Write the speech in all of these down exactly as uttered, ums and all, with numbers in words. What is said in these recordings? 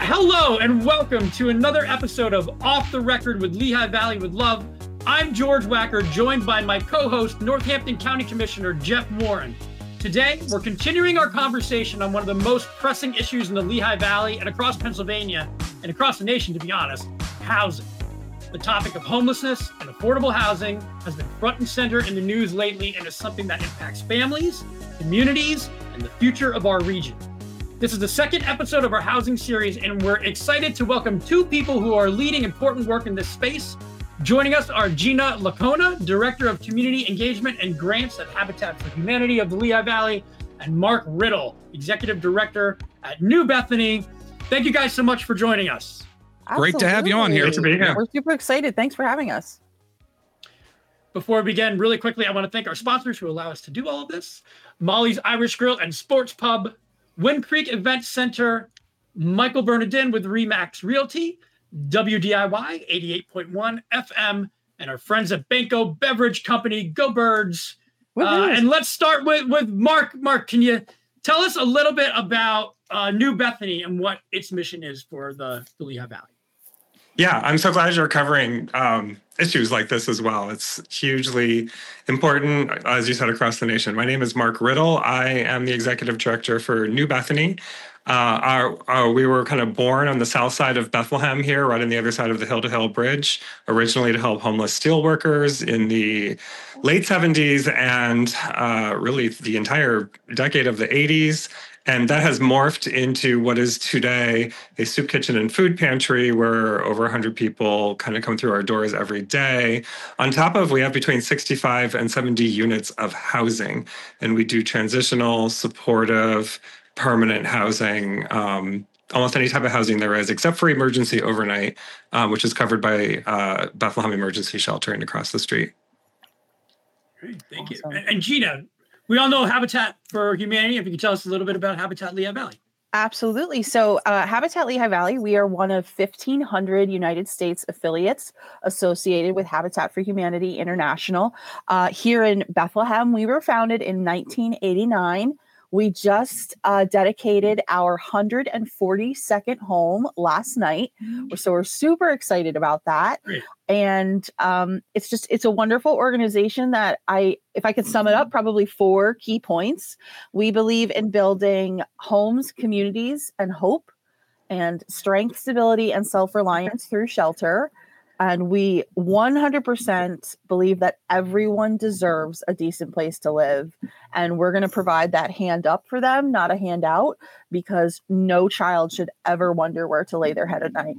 Hello and welcome to another episode of Off the Record with Lehigh Valley with Love. I'm George Wacker, joined by my co-host, Northampton County Commissioner Jeff Warren. Today, we're continuing our conversation on one of the most pressing issues in the Lehigh Valley and across Pennsylvania, and across the nation, to be honest, housing. The topic of homelessness and affordable housing has been front and center in the news lately and is something that impacts families, communities, and the future of our region. This is the second episode of our housing series, and we're excited to welcome two people who are leading important work in this space. Joining us are Gina Lacona, Director of Community Engagement and Grants at Habitat for Humanity of the Lehigh Valley, and Mark Riddle, Executive Director at New Bethany. Thank you guys so much for joining us. Absolutely. Great to have you on here. Great to be here. We're super excited. Thanks for having us. Before we begin, really quickly, I want to thank our sponsors who allow us to do all of this. Molly's Irish Grill and Sports Pub, Wind Creek Event Center, Michael Bernardin with Remax Realty, W D I Y eighty-eight point one F M, and our friends at Banco Beverage Company. Go Birds. Uh, and let's start with, with Mark. Mark, can you tell us a little bit about uh, New Bethany and what its mission is for the, the Lehigh Valley? Yeah, I'm so glad you're covering um, issues like this as well. It's hugely important, as you said, across the nation. My name is Mark Riddle. I am the executive director for New Bethany. Uh, our, our, we were kind of born on the south side of Bethlehem here, right on the other side of the Hill to Hill Bridge, originally to help homeless steelworkers in the late seventies and uh, really the entire decade of the eighties. And that has morphed into what is today a soup kitchen and food pantry where over one hundred people kind of come through our doors every day. On top of, we have between sixty-five and seventy units of housing. And we do transitional, supportive, permanent housing, um, almost any type of housing there is, except for emergency overnight, uh, which is covered by uh, Bethlehem Emergency Shelter and across the street. Great, thank awesome. you. And Gina, we all know Habitat for Humanity. If you could tell us a little bit about Habitat Lehigh Valley. Absolutely. So uh, Habitat Lehigh Valley, we are one of fifteen hundred United States affiliates associated with Habitat for Humanity International. Uh, here in Bethlehem, we were founded in nineteen eighty-nine. We just uh, dedicated our one hundred forty-second home last night. So we're super excited about that. Great. And um, it's just, it's a wonderful organization that I, if I could sum it up, probably four key points. We believe in building homes, communities, and hope, and strength, stability, and self-reliance through shelter. And we one hundred percent believe that everyone deserves a decent place to live. And we're going to provide that hand up for them, not a handout, because no child should ever wonder where to lay their head at night.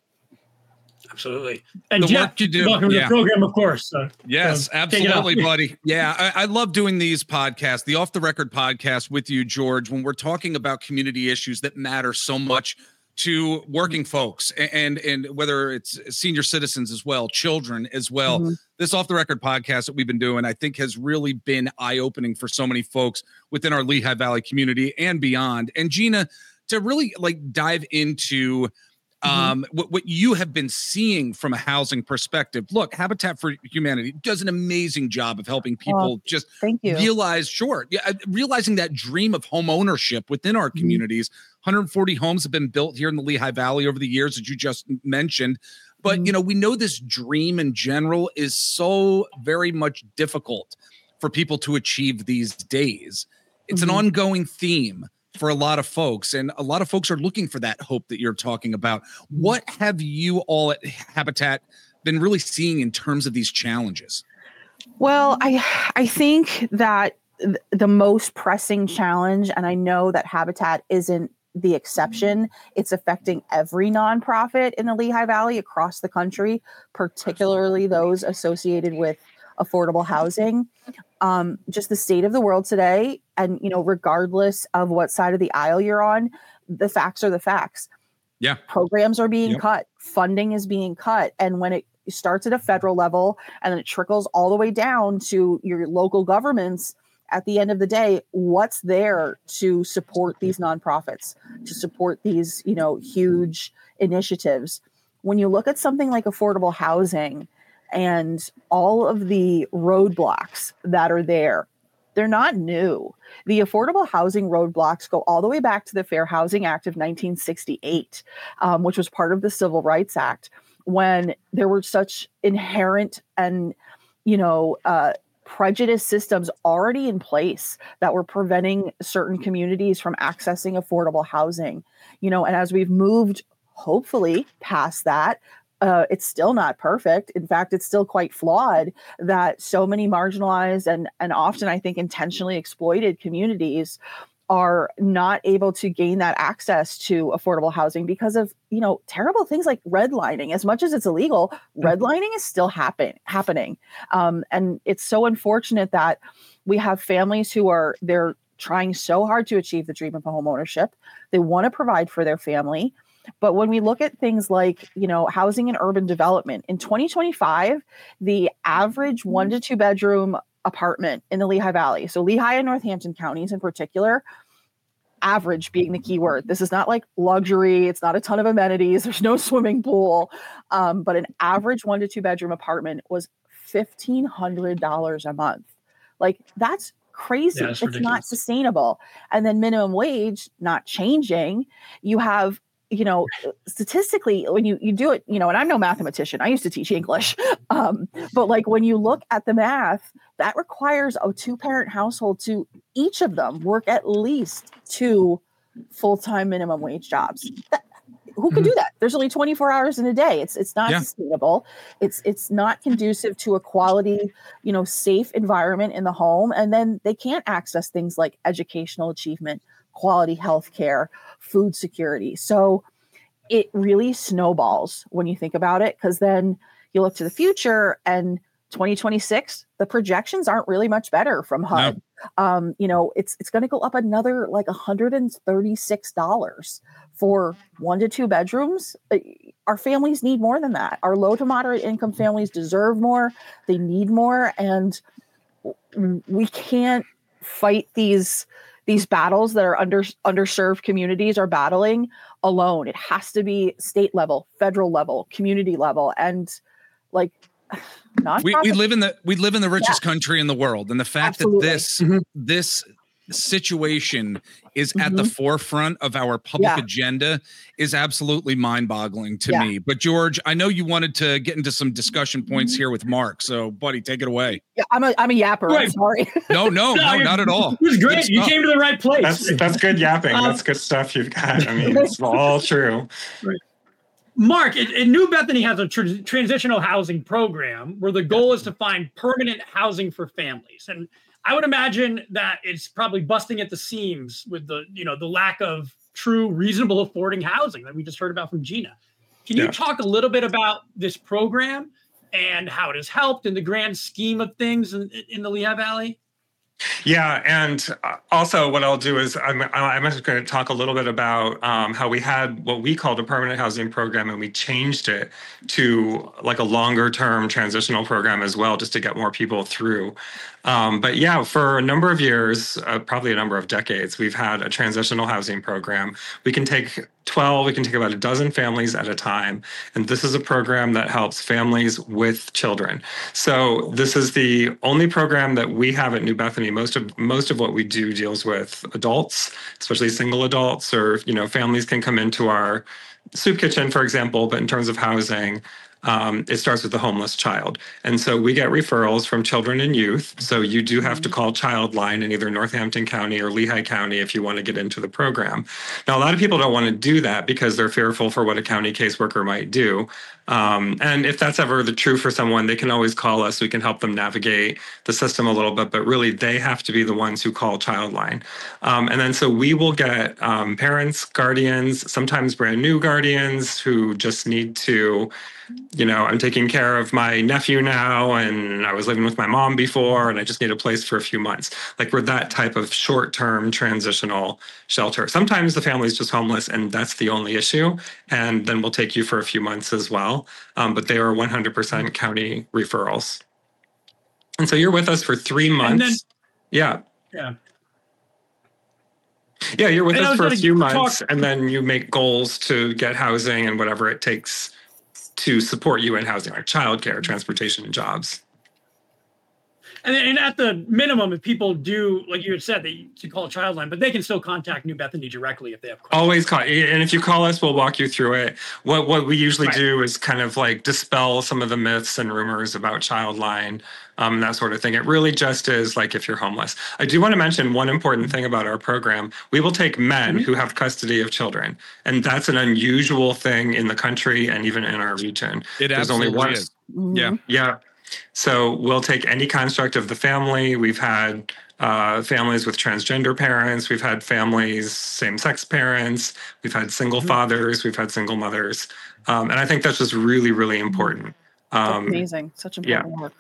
Absolutely. And the Jeff, work you do, welcome yeah. to the program, of course. So, yes, so absolutely, buddy. Yeah, I, I love doing these podcasts, the Off the Record podcast with you, George, when we're talking about community issues that matter so much to working folks, and and whether it's senior citizens as well, children as well. Mm-hmm. This Off the Record podcast that we've been doing, I think, has really been eye-opening for so many folks within our Lehigh Valley community and beyond. And Gina, to really like dive into um, mm-hmm. what, what you have been seeing from a housing perspective. Look, Habitat for Humanity does an amazing job of helping people well, just thank you. realize, sure, yeah, realizing that dream of home ownership within our communities. Mm-hmm. one hundred forty homes have been built here in the Lehigh Valley over the years, as you just mentioned. But, mm-hmm. you know, we know this dream in general is so very much difficult for people to achieve these days. It's mm-hmm. an ongoing theme for a lot of folks, and a lot of folks are looking for that hope that you're talking about. What have you all at Habitat been really seeing in terms of these challenges? Well, I I think that th- the most pressing challenge, and I know that Habitat isn't the exception, it's affecting every nonprofit in the Lehigh Valley across the country, particularly those associated with affordable housing. Um, just the state of the world today, and you know, regardless of what side of the aisle you're on, the facts are the facts. Yeah, programs are being yep. cut, funding is being cut, and when it starts at a federal level and then it trickles all the way down to your local governments, at the end of the day, what's there to support these nonprofits, to support these, you know, huge initiatives? When you look at something like affordable housing and all of the roadblocks that are there, they're not new. The affordable housing roadblocks go all the way back to the Fair Housing Act of nineteen sixty-eight, um, which was part of the Civil Rights Act, when there were such inherent and, you know, uh, prejudice systems already in place that were preventing certain communities from accessing affordable housing. You know, and as we've moved, hopefully, past that, Uh, it's still not perfect. In fact, it's still quite flawed that so many marginalized and, and often, I think, intentionally exploited communities are not able to gain that access to affordable housing because of, you know, terrible things like redlining. As much as it's illegal, redlining is still happen, happening. Um, and it's so unfortunate that we have families who are, they're trying so hard to achieve the dream of home ownership. They want to provide for their family. But when we look at things like, you know, housing and urban development, in twenty twenty-five, the average one to two bedroom apartment in the Lehigh Valley, so Lehigh and Northampton counties in particular, average being the key word. This is not like luxury. It's not a ton of amenities. There's no swimming pool. Um, but an average one to two bedroom apartment was fifteen hundred dollars a month. Like, that's crazy. Yeah, it's ridiculous. not sustainable. And then minimum wage not changing. You have, you know, statistically, when you, you do it, you know, and I'm no mathematician, I used to teach English. Um, but like when you look at the math, that requires a two parent household to each of them work at least two full-time minimum wage jobs. That, who can do that? There's only twenty-four hours in a day. It's it's not Yeah. sustainable. It's it's not conducive to a quality, you know, safe environment in the home. And then they can't access things like educational achievement, quality health care, food security. So it really snowballs when you think about it, because then you look to the future and twenty twenty-six, the projections aren't really much better from H U D. No. Um, you know, it's it's going to go up another like one hundred thirty-six dollars for one to two bedrooms. Our families need more than that. Our low to moderate income families deserve more. They need more. And we can't fight these these battles that are under underserved communities are battling alone. It has to be state level, federal level, community level. And like, we, we live in the we live in the richest yeah. country in the world, and the fact Absolutely. that this mm-hmm. this situation is mm-hmm. at the forefront of our public yeah. agenda is absolutely mind-boggling to yeah. me. But George, I know you wanted to get into some discussion points here with Mark, so buddy, take it away. Yeah, I'm a I'm a yapper. Right. I'm sorry. No, no, no, not at all. It was great. You came to the right place. That's that's good yapping. Um, that's good stuff you've got. I mean, it's all true. Right. Mark, it, it, New Bethany has a tr- transitional housing program where the goal is to find permanent housing for families. And I would imagine that it's probably busting at the seams with the, you know, the lack of true, reasonable, affording housing that we just heard about from Gina. Can you yeah. talk a little bit about this program and how it has helped in the grand scheme of things in, in the Lehigh Valley? Yeah, and also what I'll do is I'm, I'm just going to talk a little bit about um, how we had what we called a permanent housing program, and we changed it to like a longer term transitional program as well, just to get more people through. Um, but yeah, for a number of years, uh, probably a number of decades, we've had a transitional housing program. We can take twelve, we can take about a dozen families at a time. And this is a program that helps families with children. So this is the only program that we have at New Bethany. Most of most of what we do deals with adults, especially single adults, or, you know, families can come into our soup kitchen, for example, but in terms of housing, Um, it starts with the homeless child. And so we get referrals from children and youth. So you do have to call Childline in either Northampton County or Lehigh County if you want to get into the program. Now, a lot of people don't want to do that because they're fearful for what a county caseworker might do. Um, and if that's ever the true for someone, they can always call us. We can help them navigate the system a little bit, but really they have to be the ones who call Childline. Um, and then so we will get um, parents, guardians, sometimes brand new guardians who just need to, you know, I'm taking care of my nephew now, and I was living with my mom before, and I just need a place for a few months. Like, we're that type of short-term transitional shelter. Sometimes the family's just homeless, and that's the only issue, and then we'll take you for a few months as well. Um, but they are one hundred percent county referrals. And so you're with us for three months. Then, yeah. Yeah. Yeah, you're with and us for a few talk- months, and then you make goals to get housing and whatever it takes to support you in housing, like childcare, transportation, and jobs. And, and at the minimum, if people do, like you had said, that you can call a child line, but they can still contact New Bethany directly if they have questions. Always call, and if you call us, we'll walk you through it. What what we usually Right. do is kind of like dispel some of the myths and rumors about child line, um, that sort of thing. It really just is like if you're homeless. I do want to mention one important thing about our program. We will take men Mm-hmm. who have custody of children, and that's an unusual thing in the country and even in our region. It There's absolutely only one. is. Mhm. Yeah. Yeah. So we'll take any construct of the family. We've had uh, families with transgender parents. We've had families, same-sex parents. We've had single Mhm. fathers. We've had single mothers. Um, and I think that's just really, really important. That's Um, amazing. Such important work.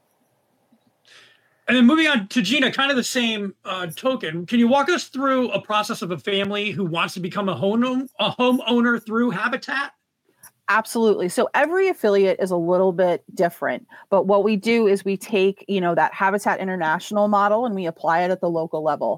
And then moving on to Gina, kind of the same uh, token. Can you walk us through a process of a family who wants to become a home a homeowner through Habitat? Absolutely. So every affiliate is a little bit different, but what we do is we take, you know, that Habitat International model and we apply it at the local level.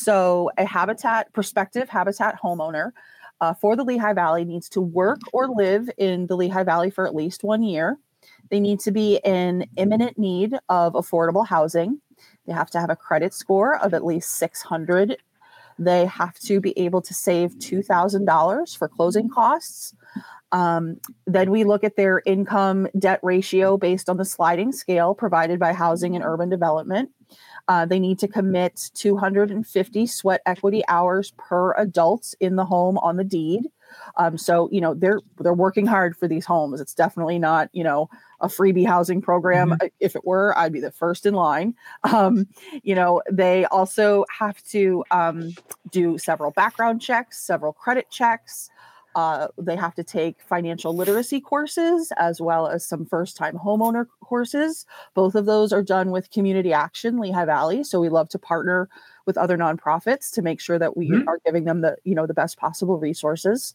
So a Habitat prospective Habitat homeowner uh, for the Lehigh Valley needs to work or live in the Lehigh Valley for at least one year. They need to be in imminent need of affordable housing. They have to have a credit score of at least six hundred. They have to be able to save two thousand dollars for closing costs. Um, then we look at their income debt ratio based on the sliding scale provided by Housing and Urban Development. Uh, they need to commit two hundred fifty sweat equity hours per adult in the home on the deed. Um, so, you know, they're they're working hard for these homes. It's definitely not, you know, a freebie housing program. Mm-hmm. If it were, I'd be the first in line. Um, you know, they also have to um, do several background checks, several credit checks. Uh, they have to take financial literacy courses as well as some first-time homeowner courses. Both of those are done with Community Action Lehigh Valley. So we love to partner with other nonprofits to make sure that we Mhm. are giving them the, you know, the best possible resources.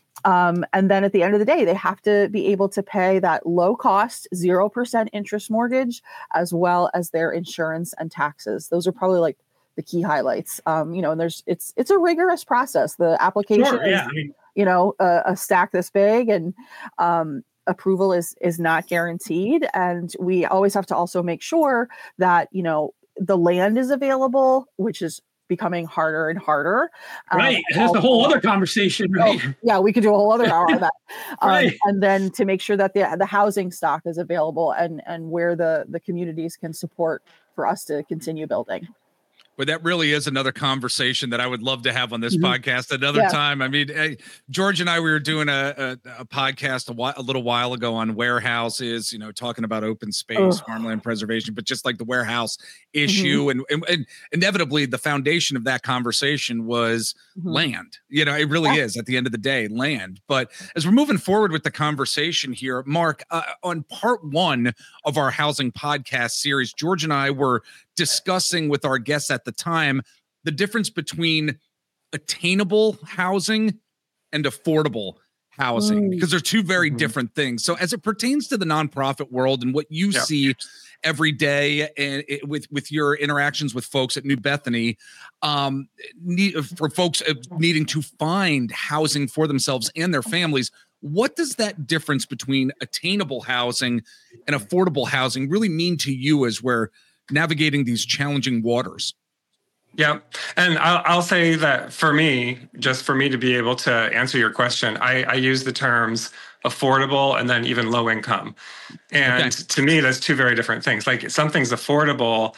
Um, and then at the end of the day, they have to be able to pay that low cost, zero percent interest mortgage, as well as their insurance and taxes. Those are probably like the key highlights. Um, you know, and there's, it's, it's a rigorous process. The application Sure, is, yeah. I mean, you know, a, a stack this big, and um, approval is is not guaranteed. And we always have to also make sure that, you know, the land is available, which is becoming harder and harder. Um, right. That's a whole other conversation, right? Oh, yeah, we could do a whole other hour on that. Um, Right. And then to make sure that the the housing stock is available and and where the the communities can support for us to continue building. But that really is another conversation that I would love to have on this Mhm. podcast another Yeah. time. I mean, eh, George and I, we were doing a, a, a podcast a, while, a little while ago on warehouses, you know, talking about open space, Ugh. farmland preservation, but just like the warehouse issue. And, and, and inevitably, the foundation of that conversation was Mhm. land. You know, it really Yeah. is at the end of the day, land. But as we're moving forward with the conversation here, Mark, uh, on part one of our housing podcast series, George and I were discussing with our guests at the time the difference between attainable housing and affordable housing, Mm. because they're two very Mhm. different things. So as it pertains to the nonprofit world and what you Yeah. see every day and it, with with your interactions with folks at New Bethany, um, need, for folks uh, needing to find housing for themselves and their families, what does that difference between attainable housing and affordable housing really mean to you as we're navigating these challenging waters? Yeah. And I'll, I'll say that for me, just for me to be able to answer your question, I, I use the terms affordable and then even low income. And Okay. to me, that's two very different things. Like something's affordable,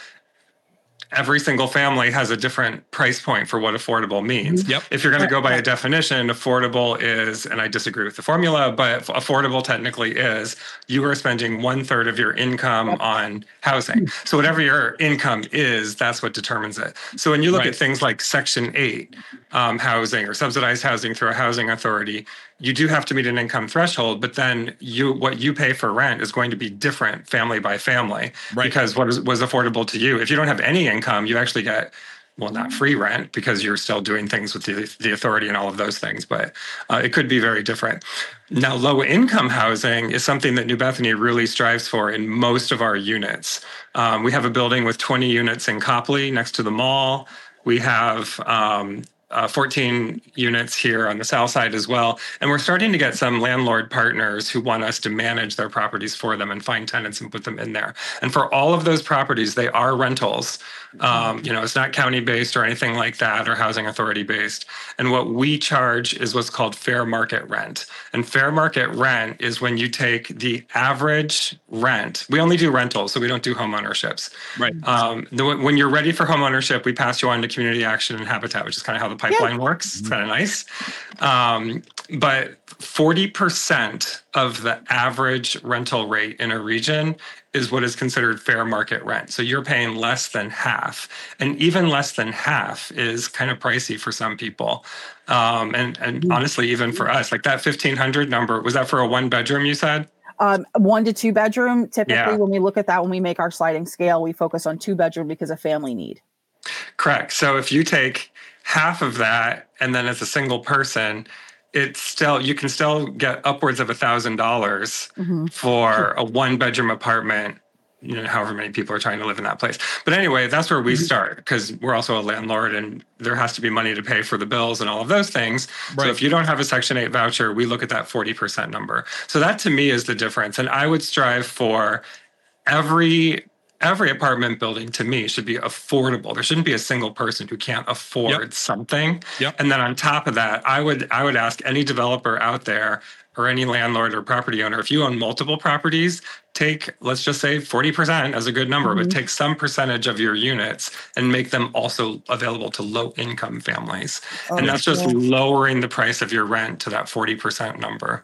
every single family has a different price point for what affordable means. Yep. If you're going to go by a definition, affordable is, and I disagree with the formula, but affordable technically is you are spending one third of your income on housing. So whatever your income is, that's what determines it. So when you look Right. at things like Section eight um, housing or subsidized housing through a housing authority, you do have to meet an income threshold, but then you what you pay for rent is going to be different family by family, Right. because what is, was affordable to you. If you don't have any income, you actually get, well, not free rent because you're still doing things with the, the authority and all of those things, but uh, it could be very different. Now, low income housing is something that New Bethany really strives for in most of our units. Um, we have a building with twenty units in Copley next to the mall. We have um, uh, fourteen units here on the south side as well. And we're starting to get some landlord partners who want us to manage their properties for them and find tenants and put them in there. And for all of those properties, they are rentals. Um, you know, it's not county-based or anything like that, or housing authority-based. And what we charge is what's called fair market rent. And fair market rent is when you take the average rent. We only do rentals, so we don't do home ownerships. Right. Um, the, when you're ready for home ownership, we pass you on to Community Action and Habitat, which is kind of how the pipeline yeah. works. It's kind of nice. Um, but forty percent of the average rental rate in a region is what is considered fair market rent. So you're paying less than half. And even less than half is kind of pricey for some people. Um, and and honestly, even for us, like that fifteen hundred number, was that for a one bedroom you said? Um, one to two bedroom. Typically, yeah. when we look at that, when we make our sliding scale, we focus on two bedroom because of family need. Correct. So if you take half of that and then as a single person, it's still, you can still get upwards of a thousand dollars for a one bedroom apartment, you know, however many people are trying to live in that place. But anyway, that's where we start, because we're also a landlord and there has to be money to pay for the bills and all of those things. Right. So if you don't have a Section eight voucher, we look at that forty percent number. So that to me is the difference. And I would strive for every Every apartment building to me should be affordable. There shouldn't be a single person who can't afford yep. something. Yep. And then on top of that, I would I would ask any developer out there or any landlord or property owner, if you own multiple properties, take, let's just say forty percent as a good number, mm-hmm. but take some percentage of your units and make them also available to low income families. Oh, and that's just cool. lowering the price of your rent to that forty percent number.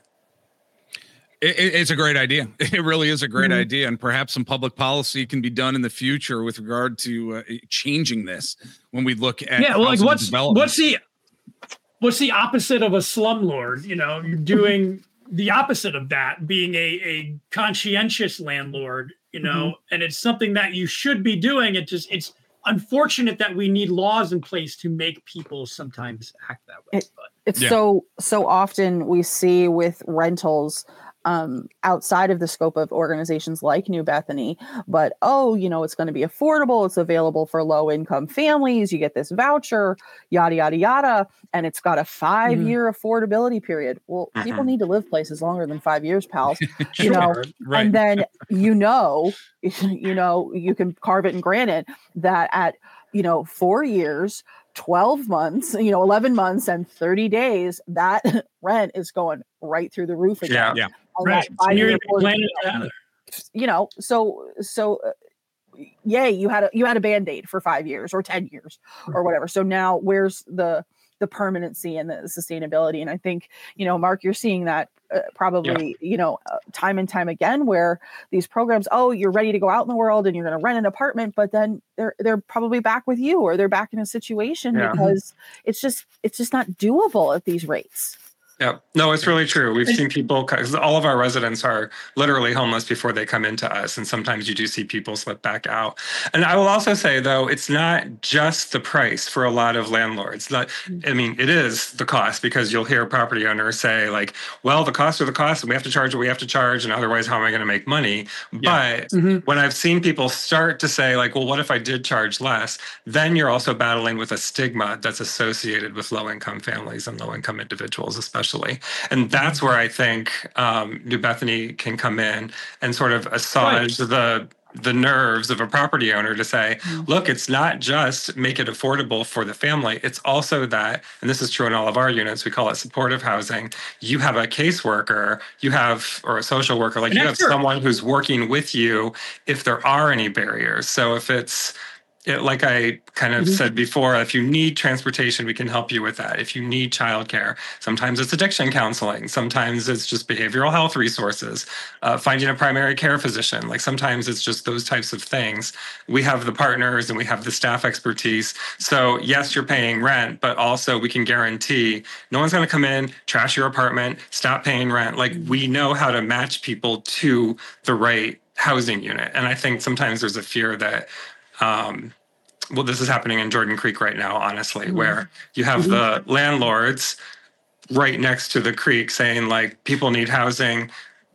It, it's a great idea. It really is a great mm-hmm. idea. And perhaps some public policy can be done in the future with regard to uh, changing this when we look at yeah, well, like what's what's the what's the opposite of a slumlord? You know, you're doing the opposite of that, being a, a conscientious landlord, you know, mm-hmm. and it's something that you should be doing. It just it's unfortunate that we need laws in place to make people sometimes act that way. It, but it's yeah. so so often we see with rentals Um, outside of the scope of organizations like New Bethany, but, oh, you know, it's going to be affordable. It's available for low income families. You get this voucher, yada, yada, yada. And it's got a five mm-hmm. year affordability period. Well, mm-hmm. people need to live places longer than five years, pals, you know, right. and then, you know, you know, you can carve it and granite that at, you know, four years, twelve months, you know, eleven months and thirty days, that rent is going right through the roof again. Yeah. yeah. Right. So you're planning together. You know, so so uh, yay, you had a you had a Band-Aid for five years or ten years or whatever. So now where's the the permanency and the sustainability? And I think, you know, Mark, you're seeing that uh, probably, yeah. you know, uh, time and time again, where these programs, oh, you're ready to go out in the world and you're going to rent an apartment, but then they're they're probably back with you, or they're back in a situation yeah. because it's just it's just not doable at these rates. Yeah, no, it's really true. We've seen people, because all of our residents are literally homeless before they come into us. And sometimes you do see people slip back out. And I will also say, though, it's not just the price for a lot of landlords. That, I mean, it is the cost, because you'll hear property owners say, like, well, the costs are the costs and we have to charge what we have to charge. And otherwise, how am I going to make money? Yeah. But mm-hmm. when I've seen people start to say, like, well, what if I did charge less? Then you're also battling with a stigma that's associated with low income families and low income individuals, especially. And that's where I think um, New Bethany can come in and sort of assuage right. the the nerves of a property owner to say, look, it's not just make it affordable for the family. It's also that, and this is true in all of our units, we call it supportive housing. You have a caseworker, you have, or a social worker, like An you expert. have someone who's working with you if there are any barriers. So if it's, It, like I kind of mm-hmm. said before, if you need transportation, we can help you with that. If you need childcare, sometimes it's addiction counseling. Sometimes it's just behavioral health resources, uh, finding a primary care physician. Like sometimes it's just those types of things. We have the partners and we have the staff expertise. So yes, you're paying rent, but also we can guarantee no one's going to come in, trash your apartment, stop paying rent. Like we know how to match people to the right housing unit. And I think sometimes there's a fear that Um, well, this is happening in Jordan Creek right now, honestly, mm-hmm. where you have mm-hmm. the landlords right next to the creek saying, like, people need housing.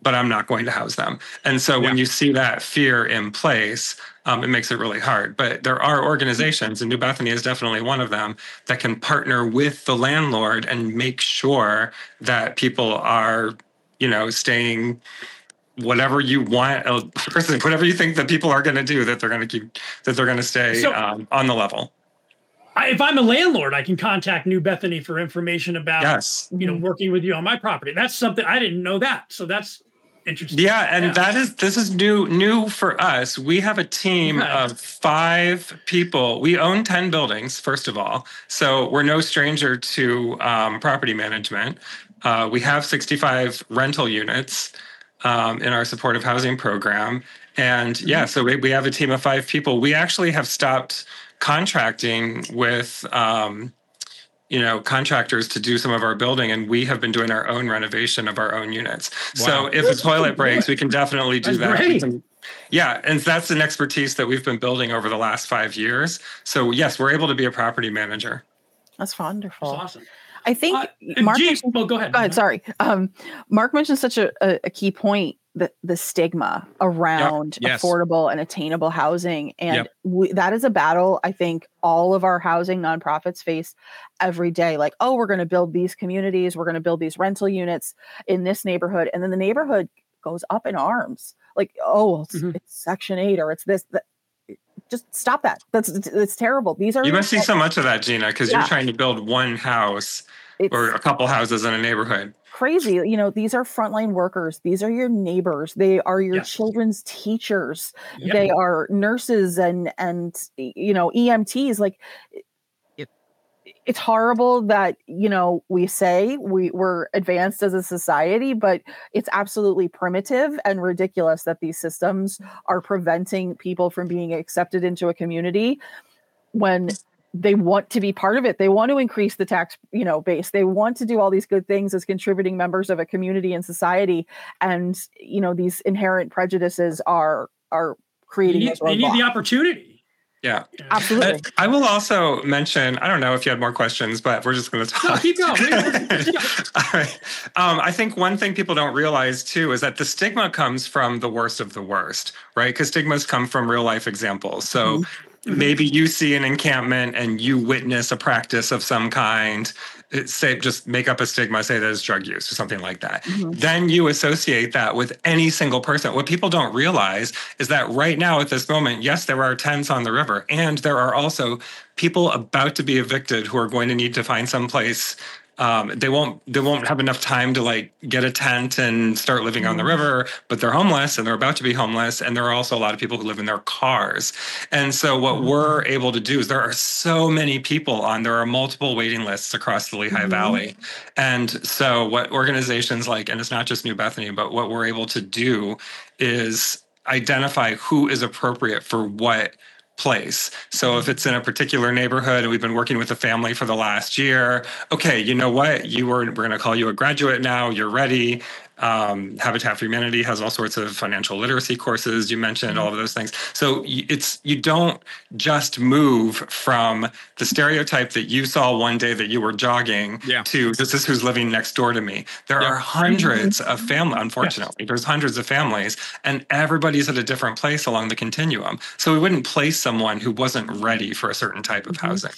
but I'm not going to house them. And so when Yeah. you see that fear in place, um, it makes it really hard. But there are organizations, and New Bethany is definitely one of them, that can partner with the landlord and make sure that people are, you know, staying whatever you want, uh, whatever you think that people are going to do, that they're going to keep, that they're going to stay So- um, on the level. I, if I'm a landlord, I can contact New Bethany for information about, Yes. you know, working with you on my property. That's something I didn't know that. So that's interesting. Yeah, and Yeah. that is this is new new for us. We have a team Okay. of five people. We own ten buildings, first of all, so we're no stranger to um, property management. Uh, we have sixty-five rental units um, in our supportive housing program, and yeah, so we, we have a team of five people. We actually have stopped contracting with. Um, you know, contractors to do some of our building, and we have been doing our own renovation of our own units. Wow. So if a toilet breaks, we can definitely do That's that. We great. can- yeah, and that's an expertise that we've been building over the last five years. So yes, we're able to be a property manager. That's wonderful. That's awesome. I think Uh, and Mark G, mentioned- well, go ahead. Go ahead. Sorry. Um, Mark mentioned such a, a, a key point, the, the stigma around Yes. affordable and attainable housing. And Yep. we, that is a battle I think all of our housing nonprofits face every day. Like, oh, we're going to build these communities. We're going to build these rental units in this neighborhood. And then the neighborhood goes up in arms. Like, oh, it's, Mhm. it's Section eight or it's this. That. Just stop that. That's it's terrible. These are You must see so much of that, Gina, because Yeah. you're trying to build one house it's, or a couple houses in a neighborhood. crazy. You know, these are frontline workers. These are your neighbors. They are your Yes. children's teachers. Yep. They are nurses and and you know E M Ts. Like it, it's horrible that you know we say we we're advanced as a society, but it's absolutely primitive and ridiculous that these systems are preventing people from being accepted into a community when they want to be part of it. They want to increase the tax, you know, base. They want to do all these good things as contributing members of a community and society. And, you know, these inherent prejudices are, are They creating need, those they need the roadblocks. opportunity. Yeah. Yeah. Absolutely. Uh, I will also mention, I don't know if you had more questions, but we're just going to talk. No, keep going. All right. Um, I think one thing people don't realize too is that the stigma comes from the worst of the worst, right? Because stigmas come from real life examples. So Mhm. maybe you see an encampment and you witness a practice of some kind. It- Say, just make up a stigma, say that it's drug use or something like that. Mhm. Then you associate that with any single person. What people don't realize is that right now at this moment, yes, there are tents on the river, and there are also people about to be evicted who are going to need to find some place. Um, they won't they won't have enough time to like get a tent and start living on the river, but they're homeless and they're about to be homeless. And there are also a lot of people who live in their cars. And so what we're able to do is there are so many people on, there are multiple waiting lists across the Lehigh Mhm. Valley. And so what organizations like, and it's not just New Bethany, but what we're able to do is identify who is appropriate for what place. So if it's in a particular neighborhood and we've been working with a family for the last year, okay, you know what? You were we're going to call you a graduate now. You're ready. Um, Habitat for Humanity has all sorts of financial literacy courses. You mentioned all of those things. So y- it's you don't just move from the stereotype that you saw one day that you were jogging Yeah. to this is who's living next door to me. There Yeah. are hundreds of families, unfortunately, there's hundreds of families, and everybody's at a different place along the continuum. So we wouldn't place someone who wasn't ready for a certain type of housing.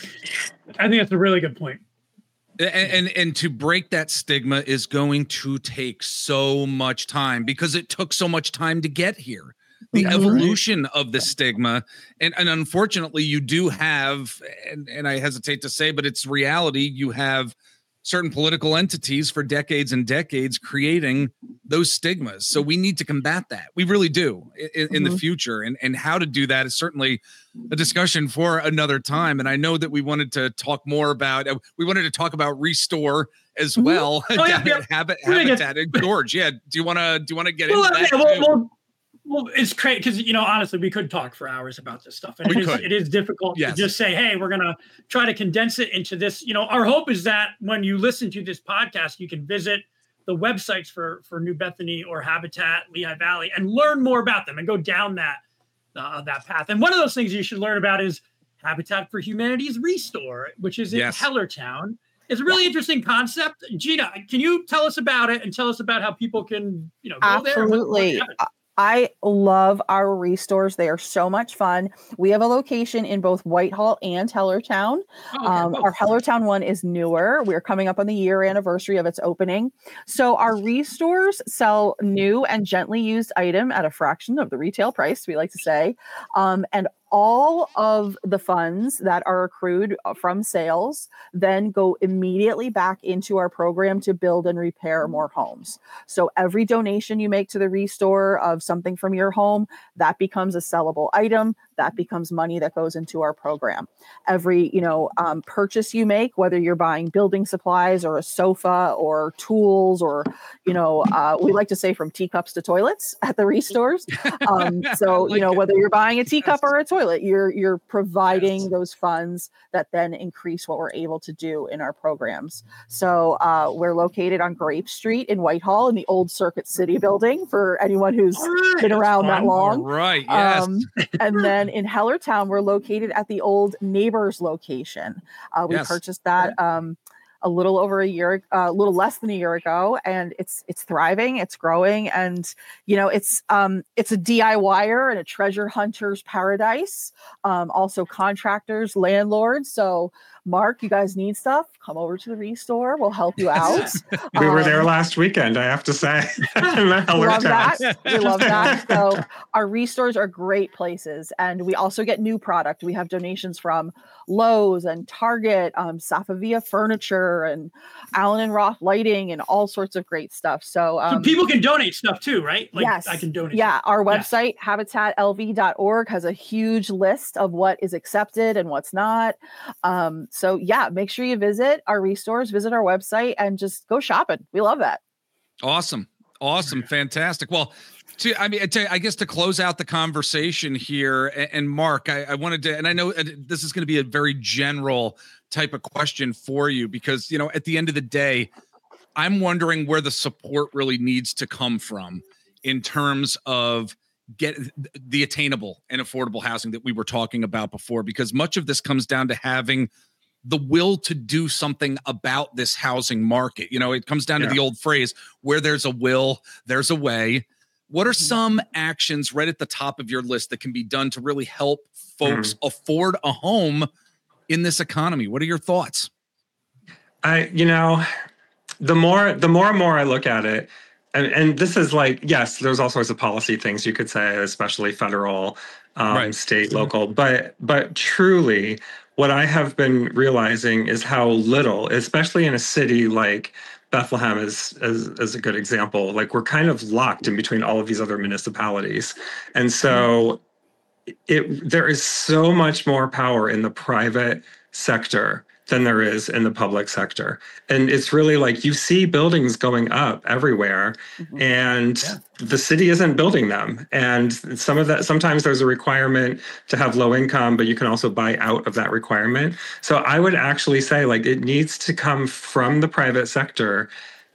I think that's a really good point. And, and and to break that stigma is going to take so much time because it took so much time to get here. The Mhm. evolution of the stigma, and, and unfortunately, you do have, and, and I hesitate to say, but it's reality. You have certain political entities for decades and decades creating those stigmas. So we need to combat that. We really do in, in the Mhm. future. And, and how to do that is certainly a discussion for another time. And I know that we wanted to talk more about, uh, we wanted to talk about Restore as Mhm. well. Oh, yeah, down yeah. at Habit, We're gonna get- Habitat. And George, yeah. Do you want to, do you want to get Well, into yeah, that? well, too? well, well, it's crazy because, you know, honestly, we could talk for hours about this stuff. And We it is, could. it is difficult Yes. to just say, hey, we're going to try to condense it into this. You know, our hope is that when you listen to this podcast, you can visit the websites for, for New Bethany or Habitat, Lehigh Valley, and learn more about them and go down that, uh, that path. And one of those things you should learn about is Habitat for Humanity's Restore, which is in Yes. Hellertown. It's a really interesting concept. Gina, can you tell us about it and tell us about how people can, you know, go Absolutely. there? I love our restores. They are so much fun. We have a location in both Whitehall and Hellertown. Oh, okay. Um, our Hellertown one is newer. We're coming up on the year anniversary of its opening. So our restores sell new and gently used item at a fraction of the retail price, we like to say. Um, and all of the funds that are accrued from sales then go immediately back into our program to build and repair more homes. So every donation you make to the restore of something from your home, that becomes a sellable item. That becomes money that goes into our program. Every, you know, um, purchase you make, whether you're buying building supplies or a sofa or tools or, you know, uh, we like to say from teacups to toilets at the restores. Um, so, like you know, it. whether you're buying a teacup yes. or a toilet, you're you're providing yes. those funds that then increase what we're able to do in our programs. So uh, we're located on Grape Street in Whitehall in the old Circuit City building for anyone who's right. been around that long. All right. Yes. Um, and then in Hellertown, we're located at the old Neighbors location. Uh, we yes. purchased that um, a little over a year, a uh, little less than a year ago, and it's it's thriving, it's growing, and you know it's um, it's a DIYer and a treasure hunter's paradise. Um, also contractors, landlords. So Mark, you guys need stuff, come over to the restore. We'll help you out. We um, were there last weekend, I have to say. we love that. We love that. So our restores are great places. And we also get new product. We have donations from Lowe's and Target, um, Safavia Furniture and Allen and Roth Lighting and all sorts of great stuff. So, um, so people can donate stuff too, right? Like yes. I can donate. Yeah. Our website, yeah. habitat L V dot org, has a huge list of what is accepted and what's not. Um, So yeah, make sure you visit our restores, visit our website, and just go shopping. We love that. Awesome. Awesome. Fantastic. Well, to, I mean, to, I guess to close out the conversation here, and, and Mark, I, I wanted to, and I know this is going to be a very general type of question for you, because, you know, at the end of the day, I'm wondering where the support really needs to come from in terms of get the attainable and affordable housing that we were talking about before, because much of this comes down to having the will to do something about this housing market. You know, it comes down yeah. to the old phrase, where there's a will, there's a way. What are some actions right at the top of your list that can be done to really help folks mm. afford a home in this economy? What are your thoughts? I, you know, the more, the more and more I look at it, and, and this is like, yes, there's all sorts of policy things you could say, especially federal, um, right. state, local, but, but truly, what I have been realizing is how little, especially in a city like Bethlehem is, is, is a good example. Like we're kind of locked in between all of these other municipalities. And so it, there is so much more power in the private sector than there is in the public sector. And it's really like you see buildings going up everywhere mm-hmm. and yeah. the city isn't building them. And some of that, sometimes there's a requirement to have low income, but you can also buy out of that requirement. So I would actually say like it needs to come from the private sector.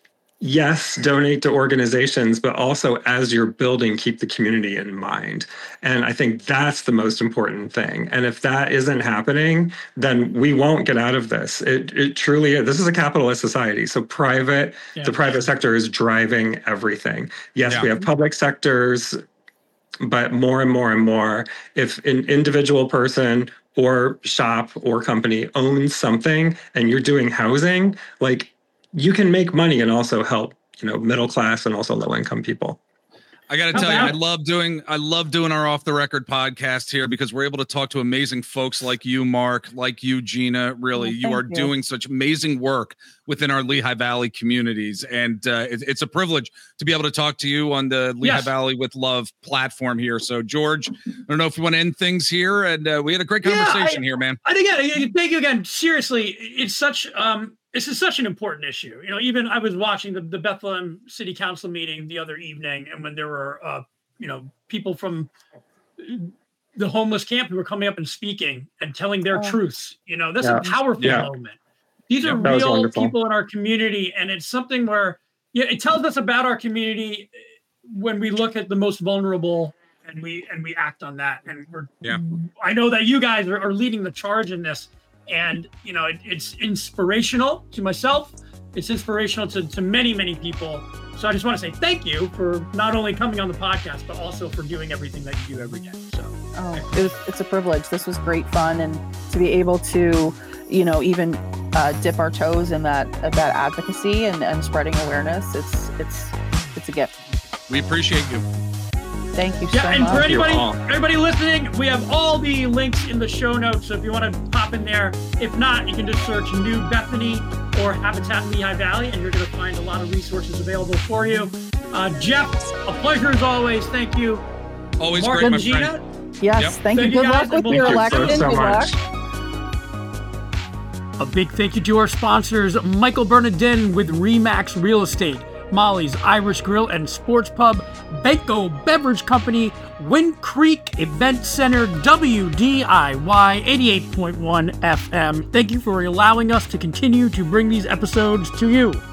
Yes, donate to organizations, but also as you're building, keep the community in mind. And I think that's the most important thing. And if that isn't happening, then we won't get out of this. It, it truly is. This is a capitalist society. So private, yeah. the private sector is driving everything. Yes, yeah. we have public sectors, but more and more and more, if an individual person or shop or company owns something and you're doing housing, like you can make money and also help, you know, middle class and also low income people. I got to tell you, I love doing, I love doing our Off the Record podcast here because we're able to talk to amazing folks like you, Mark, like you, Gina. Really, oh, you are you. doing such amazing work within our Lehigh Valley communities. And uh, it, it's a privilege to be able to talk to you on the Lehigh yes. Valley with Love platform here. So George, I don't know if you want to end things here. And uh, we had a great conversation yeah, I, here, man. I think, yeah, thank you again. Seriously, it's such, um, this is such an important issue. You know, even I was watching the, the Bethlehem City Council meeting the other evening, and when there were, uh, you know, people from the homeless camp who were coming up and speaking and telling their oh. truths, you know, this yeah. is a powerful yeah. moment. These yeah, are real people in our community, and it's something where yeah, it tells us about our community when we look at the most vulnerable and we and we act on that. And we're, yeah. I know that you guys are, are leading the charge in this. And, you know, it, it's inspirational to myself. It's inspirational to, to many, many people. So I just want to say thank you for not only coming on the podcast, but also for doing everything that you do every day. So oh, it was, it's a privilege. This was great fun. And to be able to, you know, even uh, dip our toes in that that advocacy and, and spreading awareness, it's it's it's a gift. We appreciate you. Thank you yeah, so and much. for anybody, everybody listening, we have all the links in the show notes. So if you want to pop in there, if not, you can just search New Bethany or Habitat Lehigh Valley, and you're going to find a lot of resources available for you. Uh, Jeff, a pleasure as always. Thank you. Always Mark great, and my Gina. friend. Yes, Yep. thank, Thank you. you Good guys, luck with and your thank you election. so Good much. luck. A big thank you to our sponsors, Michael Bernardin with Remax Real Estate, Molly's Irish Grill and Sports Pub, Banco Beverage Company, Wind Creek Event Center, W D I Y eighty-eight point one F M. Thank you for allowing us to continue to bring these episodes to you.